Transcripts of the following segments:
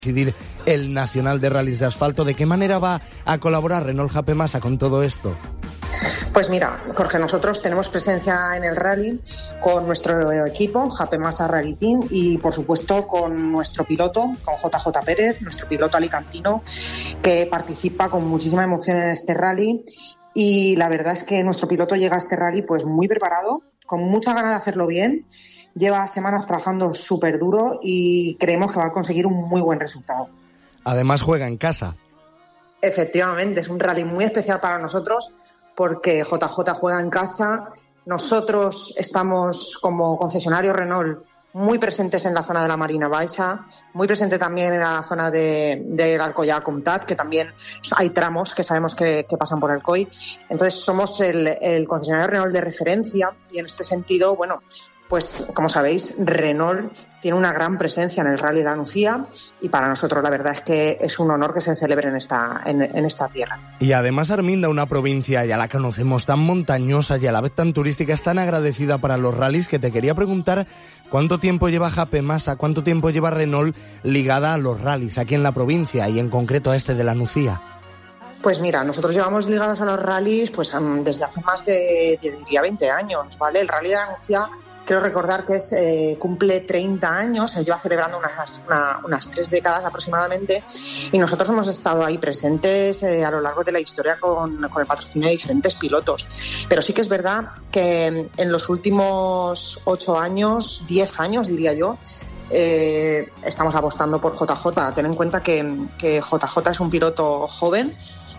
decidir el Nacional de Rallys de Asfalto. ¿De qué manera va a colaborar Renault Jape Masa con todo esto? Pues mira, Jorge, nosotros tenemos presencia en el rally con nuestro equipo, Jape Masa Rally Team, y por supuesto con nuestro piloto, con JJ Pérez, nuestro piloto alicantino, que participa con muchísima emoción en este rally. Y la verdad es que nuestro piloto llega a este rally pues muy preparado, con muchas ganas de hacerlo bien. Lleva semanas trabajando súper duro y creemos que va a conseguir un muy buen resultado. Además juega en casa. Efectivamente, es un rally muy especial para nosotros porque JJ juega en casa. Nosotros estamos como concesionario Renault muy presentes en la zona de la Marina Baixa, muy presente también en la zona de Alcoyà Comtat, que también hay tramos que sabemos que pasan por Alcoy. Entonces somos el concesionario Renault de referencia y en este sentido, bueno, pues como sabéis, Renault tiene una gran presencia en el Rally de la Nucía y para nosotros la verdad es que es un honor que se celebre en esta tierra. Y además Arminda, una provincia, ya la conocemos, tan montañosa y a la vez tan turística, es tan agradecida para los rallies, que te quería preguntar cuánto tiempo lleva Jape Masa, cuánto tiempo lleva Renault ligada a los rallies aquí en la provincia y en concreto a este de la Nucía. Pues mira, nosotros llevamos ligados a los rallies pues desde hace más de, diría, 20 años, ¿vale? El Rally de la Nucía, quiero recordar que cumple 30 años, se lleva celebrando unas 3 décadas aproximadamente, y nosotros hemos estado ahí presentes a lo largo de la historia con el patrocinio de diferentes pilotos. Pero sí que es verdad que en los últimos 8 años, 10 años diría yo, estamos apostando por JJ. Ten en cuenta que JJ es un piloto joven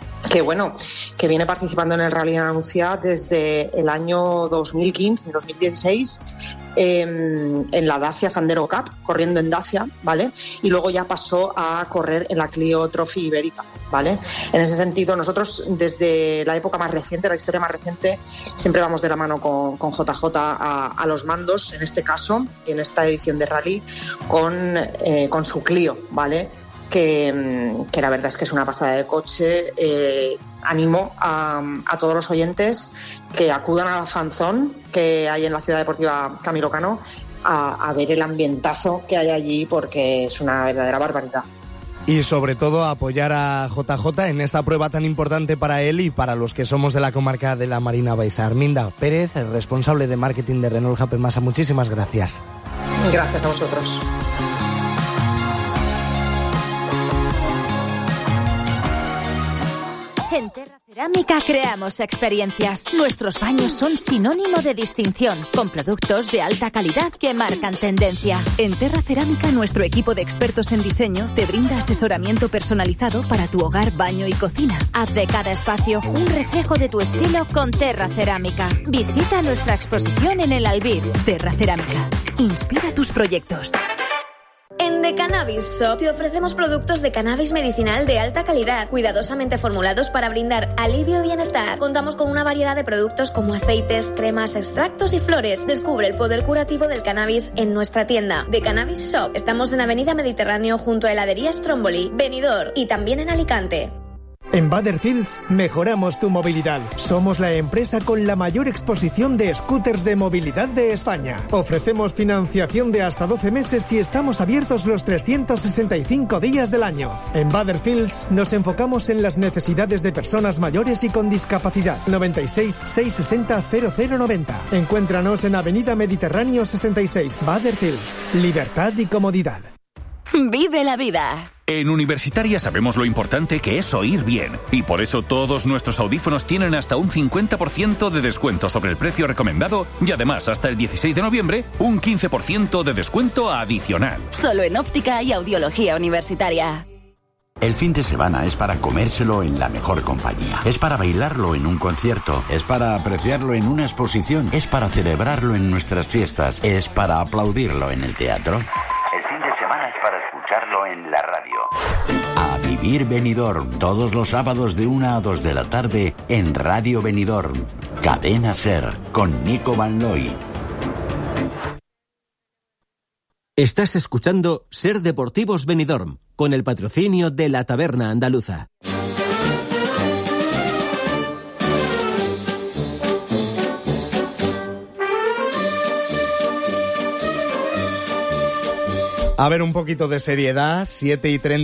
que viene participando en el Rally de la Nucía desde el año 2015-2016 en la Dacia Sandero Cup, corriendo en Dacia, ¿vale? Y luego ya pasó a correr en la Clio Trophy Ibérica, ¿vale? En ese sentido, nosotros desde la época más reciente, la historia más reciente, siempre vamos de la mano con JJ a los mandos, en este caso, en esta edición de Rally, con su Clio, ¿vale? Que la verdad es que es una pasada de coche. Animo a todos los oyentes que acudan a la fanzone que hay en la Ciudad Deportiva Camilo Cano a ver el ambientazo que hay allí, porque es una verdadera barbaridad. Y sobre todo apoyar a JJ en esta prueba tan importante para él y para los que somos de la comarca de la Marina Baixa. Arminda Pérez, el responsable de marketing de Renault Jape Masa, muchísimas gracias. Gracias a vosotros. En Terra Cerámica creamos experiencias. Nuestros baños son sinónimo de distinción, con productos de alta calidad que marcan tendencia. En Terra Cerámica, nuestro equipo de expertos en diseño te brinda asesoramiento personalizado para tu hogar, baño y cocina. Haz de cada espacio un reflejo de tu estilo con Terra Cerámica. Visita nuestra exposición en el Albir. Terra Cerámica. Inspira tus proyectos. En The Cannabis Shop te ofrecemos productos de cannabis medicinal de alta calidad, cuidadosamente formulados para brindar alivio y bienestar. Contamos con una variedad de productos como aceites, cremas, extractos y flores. Descubre el poder curativo del cannabis en nuestra tienda. The Cannabis Shop. Estamos en Avenida Mediterráneo junto a heladería Stromboli, Benidorm y también en Alicante. En Butterfields mejoramos tu movilidad. Somos la empresa con la mayor exposición de scooters de movilidad de España. Ofrecemos financiación de hasta 12 meses y estamos abiertos los 365 días del año. En Butterfields nos enfocamos en las necesidades de personas mayores y con discapacidad. 96 660 0090. Encuéntranos en Avenida Mediterráneo 66, Butterfields. Libertad y comodidad. ¡Vive la vida! En Universitaria sabemos lo importante que es oír bien, y por eso todos nuestros audífonos tienen hasta un 50% de descuento sobre el precio recomendado y además hasta el 16 de noviembre un 15% de descuento adicional. Solo en óptica y audiología universitaria. El fin de semana es para comérselo en la mejor compañía. Es para bailarlo en un concierto. Es para apreciarlo en una exposición. Es para celebrarlo en nuestras fiestas. Es para aplaudirlo en el teatro. El fin de semana es para escucharlo en la radio. A vivir Benidorm, todos los sábados de 1 a 2 de la tarde en Radio Benidorm. Cadena SER, con Nico Van Looy. Estás escuchando SER Deportivos Benidorm, con el patrocinio de la Taberna Andaluza. A ver, un poquito de seriedad, 7:30.